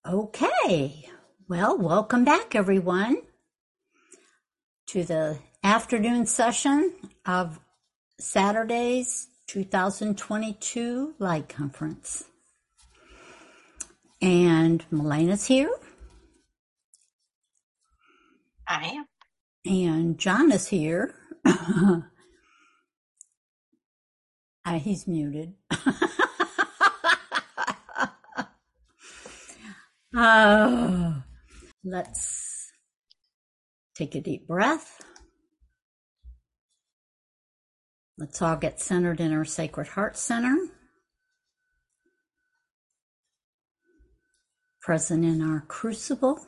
Okay, well, welcome back, everyone, to the afternoon session of Saturday's 2022 Light Conference. And Melena's here. I am. And John is here. He's muted. Let's take a deep breath. Let's all get centered in our Sacred Heart Center. Present in our crucible.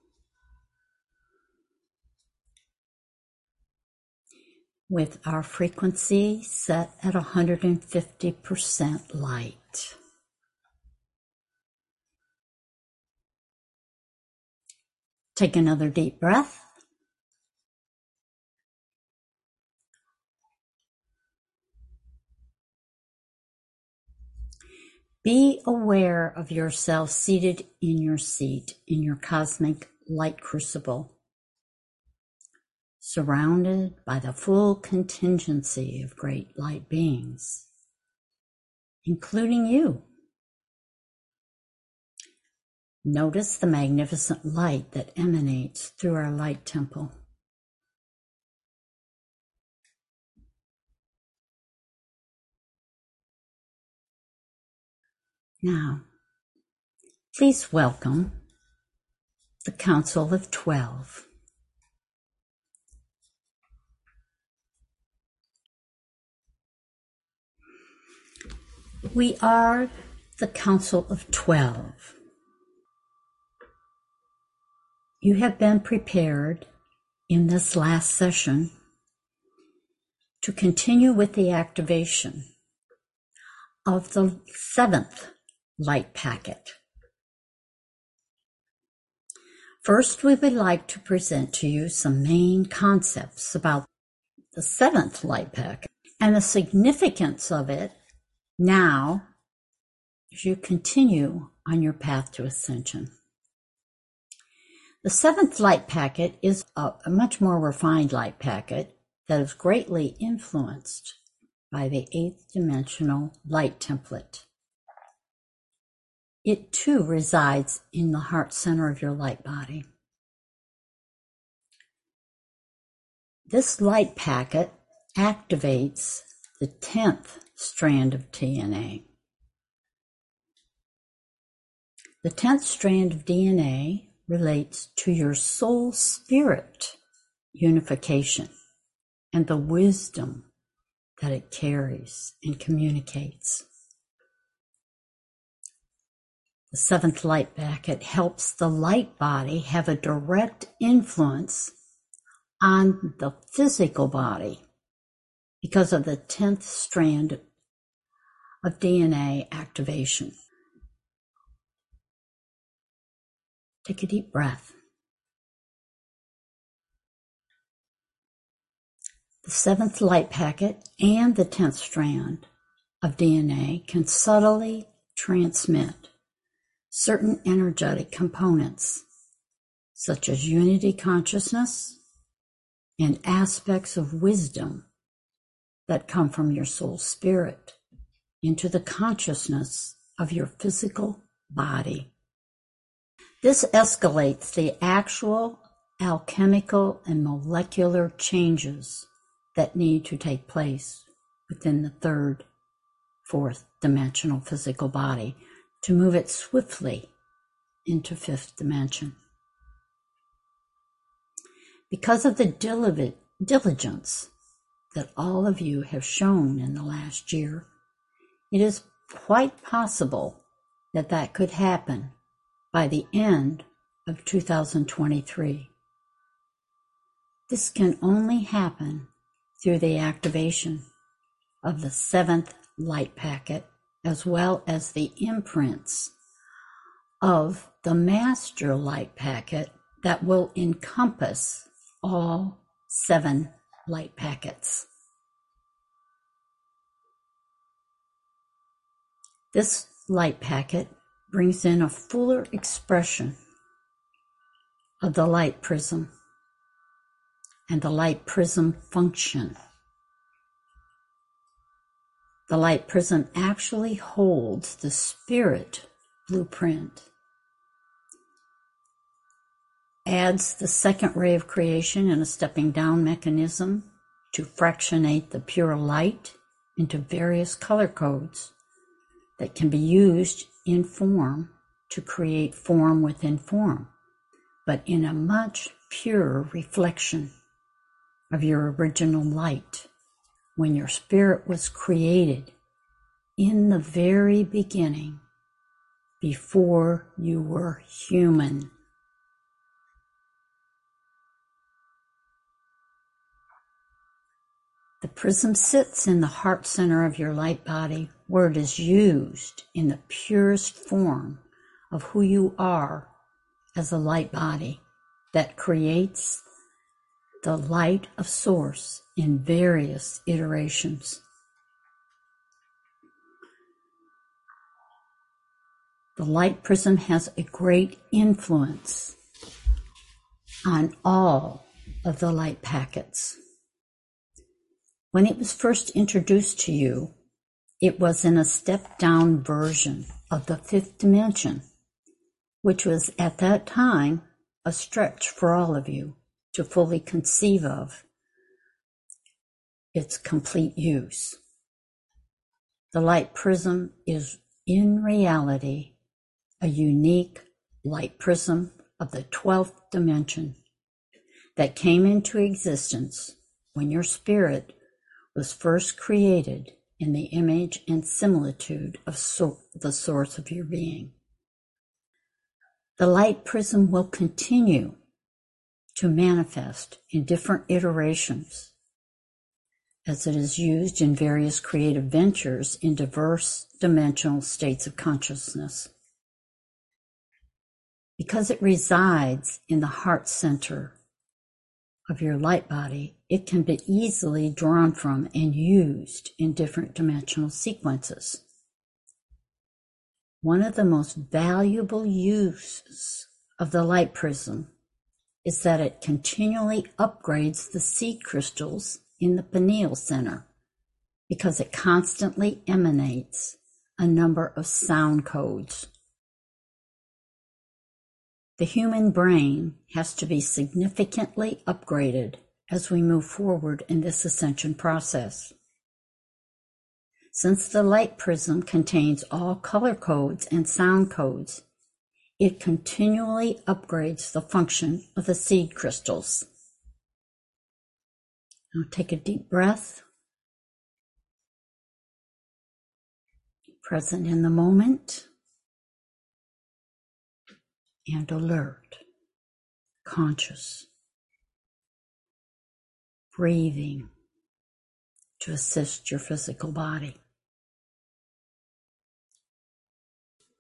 With our frequency set at 150% light. Take another deep breath. Be aware of yourself seated in your seat in your cosmic light crucible, surrounded by the full contingency of great light beings, including you. Notice the magnificent light that emanates through our light temple. Now, please welcome the Council of 12. We are the Council of 12. You have been prepared in this last session to continue with the activation of the 7th light packet. First, we would like to present to you some main concepts about the 7th light packet and the significance of it now as you continue on your path to ascension. The 7th light packet is a much more refined light packet that is greatly influenced by the 8th dimensional light template. It too resides in the heart center of your light body. This light packet activates the 10th strand of DNA. The 10th strand of DNA relates to your soul spirit unification and the wisdom that it carries and communicates. The 7th light packet helps the light body have a direct influence on the physical body because of the 10th strand of DNA activation. Take a deep breath. The 7th light packet and the 10th strand of DNA can subtly transmit certain energetic components, such as unity consciousness and aspects of wisdom that come from your soul spirit into the consciousness of your physical body. This escalates the actual alchemical and molecular changes that need to take place within the 3rd, 4th dimensional physical body to move it swiftly into 5th dimension. Because of the diligence that all of you have shown in the last year, it is quite possible that that could happen by the end of 2023. This can only happen through the activation of the 7th light packet, as well as the imprints of the master light packet that will encompass all 7 light packets. This light packet brings in a fuller expression of the light prism and the light prism function. The light prism actually holds the spirit blueprint, adds the second ray of creation in a stepping down mechanism to fractionate the pure light into various color codes that can be used in form to create form within form, but in a much purer reflection of your original light when your spirit was created in the very beginning, before you were human. The prism sits in the heart center of your light body, where it is used in the purest form of who you are as a light body that creates the light of source in various iterations. The light prism has a great influence on all of the light packets. When it was first introduced to you, it was in a step-down version of the fifth dimension, which was at that time a stretch for all of you to fully conceive of its complete use. The light prism is in reality a unique light prism of the 12th dimension that came into existence when your spirit was first created in the image and similitude of the source of your being. The light prism will continue to manifest in different iterations as it is used in various creative ventures in diverse dimensional states of consciousness. Because it resides in the heart center of your light body, it can be easily drawn from and used in different dimensional sequences. One of the most valuable uses of the light prism is that it continually upgrades the seed crystals in the pineal center because it constantly emanates a number of sound codes. The human brain has to be significantly upgraded as we move forward in this ascension process. Since the light prism contains all color codes and sound codes, it continually upgrades the function of the seed crystals. Now take a deep breath. Present in the moment and alert, conscious, breathing to assist your physical body.